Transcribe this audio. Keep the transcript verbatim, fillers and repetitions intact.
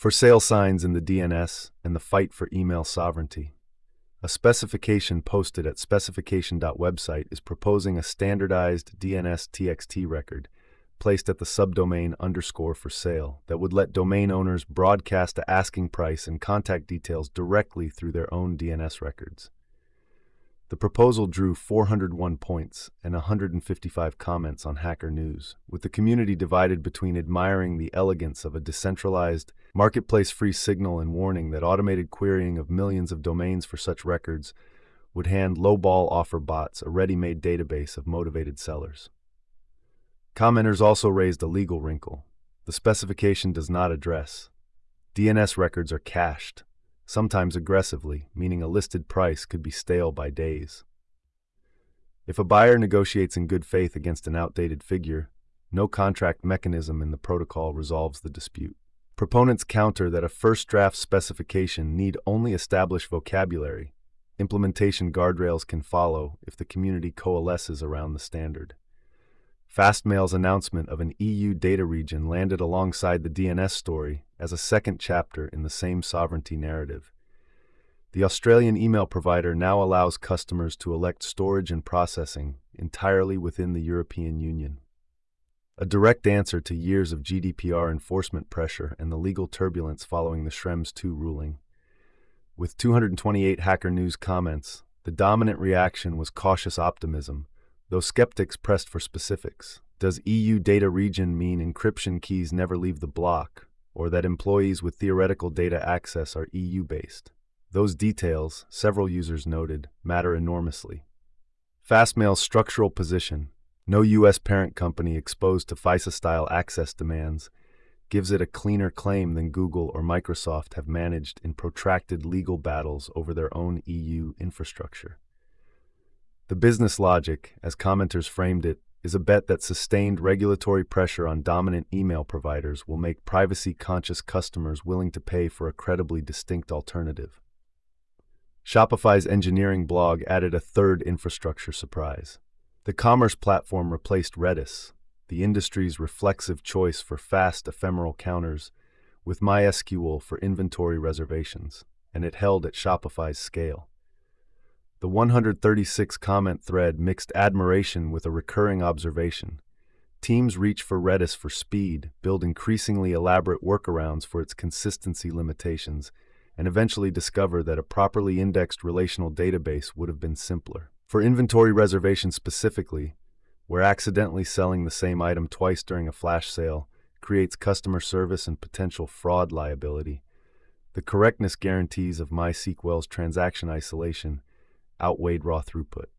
For sale signs in the D N S and the fight for email sovereignty. A specification posted at specification dot website is proposing a standardized D N S T X T record placed at the subdomain underscore for sale that would let domain owners broadcast the asking price and contact details directly through their own D N S records. The proposal drew four hundred one points and one hundred fifty-five comments on Hacker News, with the community divided between admiring the elegance of a decentralized, marketplace-free signal and warning that automated querying of millions of domains for such records would hand low-ball offer bots a ready-made database of motivated sellers. Commenters also raised a legal wrinkle. The specification does not address. D N S records are cached, sometimes aggressively, meaning a listed price could be stale by days. If a buyer negotiates in good faith against an outdated figure, no contract mechanism in the protocol resolves the dispute. Proponents counter that a first draft specification need only establish vocabulary. Implementation guardrails can follow if the community coalesces around the standard. Fastmail's announcement of an E U data region landed alongside the D N S story as a second chapter in the same sovereignty narrative. The Australian email provider now allows customers to elect storage and processing entirely within the European Union. A direct answer to years of G D P R enforcement pressure and the legal turbulence following the Schrems two ruling. With two hundred twenty-eight Hacker News comments, the dominant reaction was cautious optimism, though skeptics pressed for specifics. Does E U data region mean encryption keys never leave the block, or that employees with theoretical data access are E U-based? Those details, several users noted, matter enormously. Fastmail's structural position, no U S parent company exposed to FISA-style access demands, gives it a cleaner claim than Google or Microsoft have managed in protracted legal battles over their own E U infrastructure. The business logic, as commenters framed it, is a bet that sustained regulatory pressure on dominant email providers will make privacy-conscious customers willing to pay for a credibly distinct alternative. Shopify's engineering blog added a third infrastructure surprise. The commerce platform replaced Redis, the industry's reflexive choice for fast, ephemeral counters, with MySQL for inventory reservations, and it held at Shopify's scale. The one hundred thirty-six comment thread mixed admiration with a recurring observation. Teams reach for Redis for speed, build increasingly elaborate workarounds for its consistency limitations, and eventually discover that a properly indexed relational database would have been simpler. For inventory reservation specifically, where accidentally selling the same item twice during a flash sale creates customer service and potential fraud liability, the correctness guarantees of MySQL's transaction isolation outweighed raw throughput.